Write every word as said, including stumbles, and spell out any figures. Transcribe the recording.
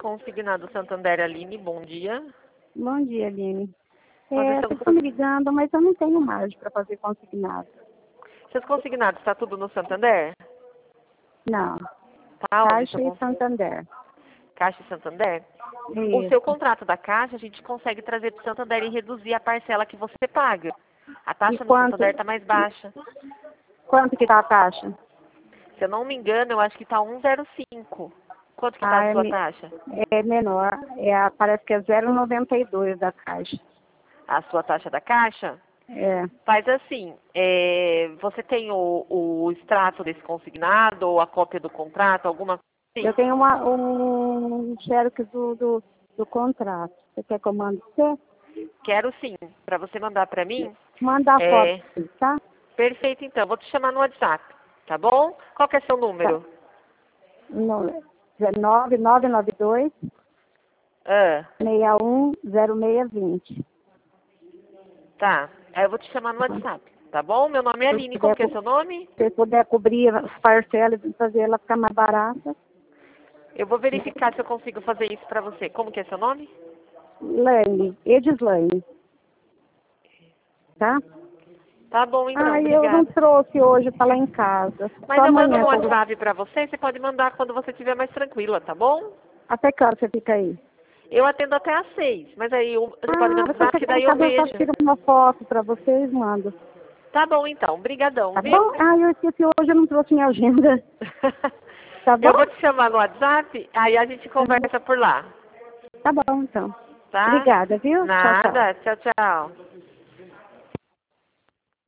Consignado Santander, Aline, bom dia. Bom dia, Aline. Nós É, estamos- estou me ligando, mas eu não tenho margem para fazer consignado. Seus consignados, está tudo no Santander? Não. Tá onde? Caixa seu e cons- Santander. Caixa e Santander? O Isso. seu contrato da Caixa, a gente consegue trazer para o Santander e reduzir a parcela que você paga. A taxa E no quanto- Santander está mais baixa. Quanto que está a taxa? Se eu não me engano, eu acho que está um zero cinco. Quanto que está Ah, a é, sua me- taxa? é menor. É, a- parece que é zero vírgula noventa e dois da Caixa. A sua taxa da Caixa? É. Faz assim, é, você tem o, o extrato desse consignado ou a cópia do contrato, alguma coisa assim? Eu tenho uma, um xerox do, do, do contrato. Você quer que eu mande você? Quero sim, para você mandar para mim. Manda a É, foto, tá? perfeito, então. Vou te chamar no WhatsApp, tá bom? Qual que é seu número? No, nove nove nove dois, Ah, seis um zero seis dois zero. tá. Aí eu vou te chamar no WhatsApp, tá bom? Meu nome é Se Aline. puder Como que é co- seu nome? Se puder cobrir as parcelas e fazer ela ficar mais barata. Eu vou verificar se eu consigo fazer isso para você. Como que é seu nome? Lane, Edislane. Tá? Tá bom, então. Ah, eu não Obrigada. trouxe hoje para lá em casa. Mas Só eu mando amanhã. no que eu vou- WhatsApp para você. Você pode mandar quando você estiver mais tranquila, tá bom? Até que hora você fica aí? Eu atendo até às seis, mas aí eu- você pode me Ah, se avisar você que chegar em daí eu casa, eu só vejo. tiro uma foto para vocês e mando. Tá bom, então. Brigadão, Tá viu? bom? Ah, eu esqueci hoje, eu não trouxe minha agenda. Tá bom? Eu vou te chamar no WhatsApp, aí a gente conversa por lá, Tá bom, então. tá? Obrigada, viu? Tchau, tchau. Nada. Tchau, tchau.